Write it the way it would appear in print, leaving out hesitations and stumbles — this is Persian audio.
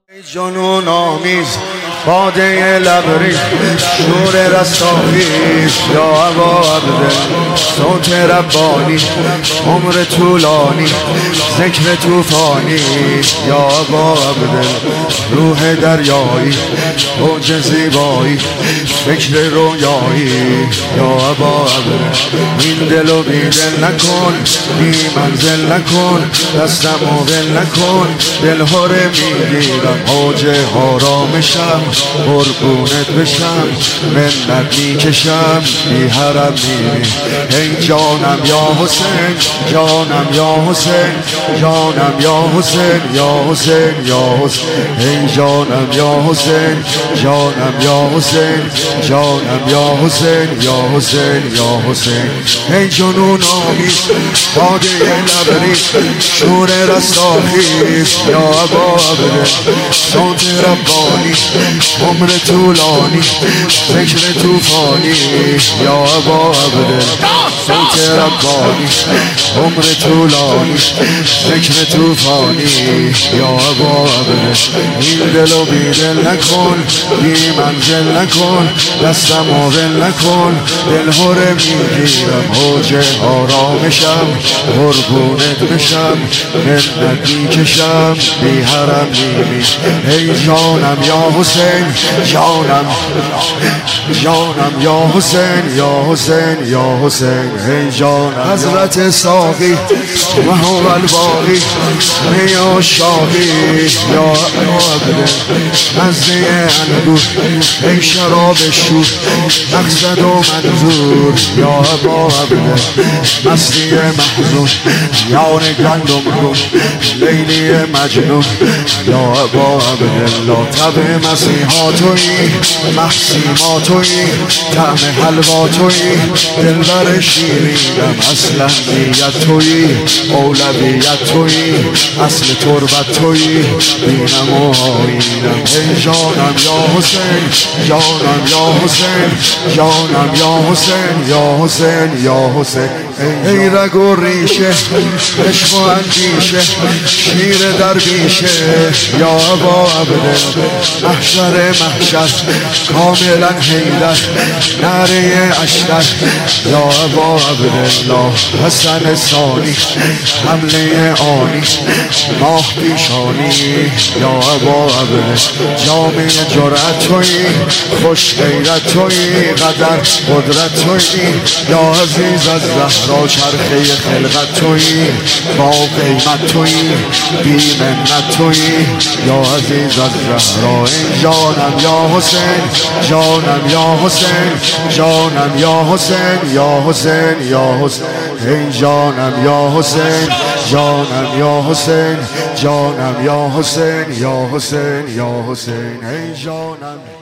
جنون آمیز باده لبریز شور رستاخیز یا ابا عبدل صوت ربانی عمر طولانی ذکر توفانی یا ابا عبدل روح دریایی اوج زیبایی فکر رویایی یا ابا عبدل این دلو بیدل نکن بی منزل نکن دستمو ول نکن دل هره میگیرم اوج آرامشم قربونت بشم منت میکشم بی حرم میری ای جانم یا حسین جانم یا حسین جانم یا حسین یا حسین یا حسین ای جانم یا حسین جانم یا حسین جانم یا حسین یا حسین یا حسین ای جنون آمیز باده لبریز شور رستاخیز یا ابا عبدل صوت ربانی عمر طولانی فکر توفانی یا ابا عبدل صوت ربانی عمر طولانی فکر توفانی یا ابا عبدل این دلو بیدل نکن بی منزل نکن دستمو ول نکن دل هره میگیرم اوج آرامشم قربونت بشم منت میکشم بی حرم میری ای جانم یا حسین جانم جانم یا حسین یا حسین یا حسین ای جانم حضرت ساقی و هو الباقی می عشاقی یا عبدل مزه انگور ای شراب شور مقصد و منظور یا ابا عبدل مستی محزون یار گندم گون لیلی مجنون یا ابا عبدالله طب مسیحا تویی محسیما تویی طعم حلوا تویی دلبر شیرینم اصلا نیت تویی اولویت تویی اصل تربت تویی دینم و آیینم ای جانم یا حسین جانم یا حسین جانم یا حسین یا حسین یا حسین ای رگ و ریشه عشق و اندیشه شیر درویشه یا ابا عبدل محشر محشر کاملا حیدر نعره اشتر یا ابا عبدالله حسن ثانی حمله آنی ماه پیشانی یا ابا عبدل جامعه جرأت تویی خوش غیرت تویی قدر قدرت تویی یا عزیز از زهرا چرخه خلقت تویی با قیمت تویی بی منت تویی یا عزیز از زهرا ای جانم یا حسین جانم یا حسین جانم یا حسین یا حسین یا حسین ای جانم یا حسین جانم یا حسین جانم یا حسین یا حسین یا حسین ای جانم